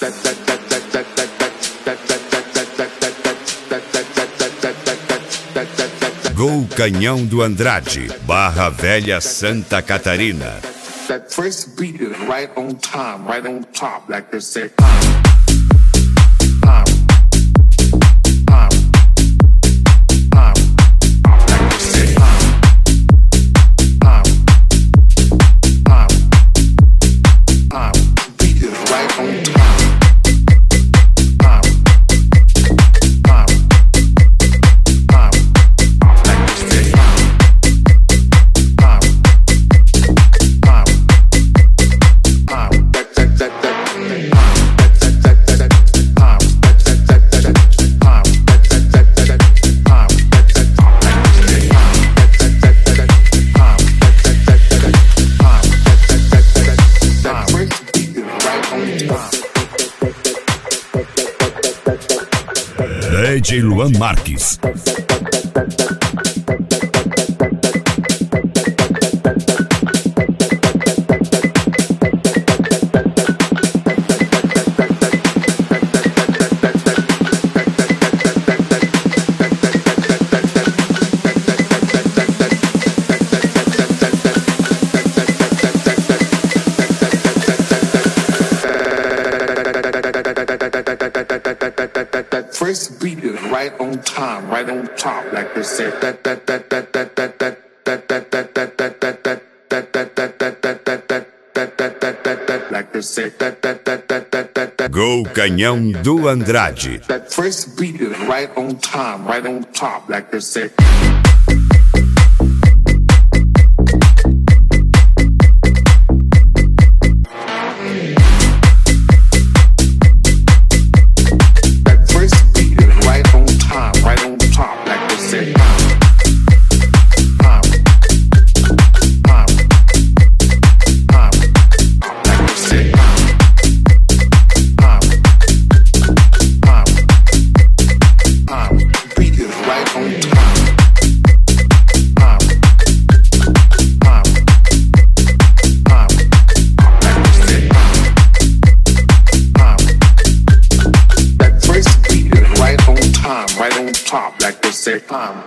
Gol Canhão do Andrade, Barra Velha, Santa Catarina. That first beat is right on time, right on top, like they say. DJ Luan Marques. First beat is right on time, right on top, like they say. Like they say. Gol Canhão do Andrade. That first beat is right on time, right on top, like they say. Right on top, like they say.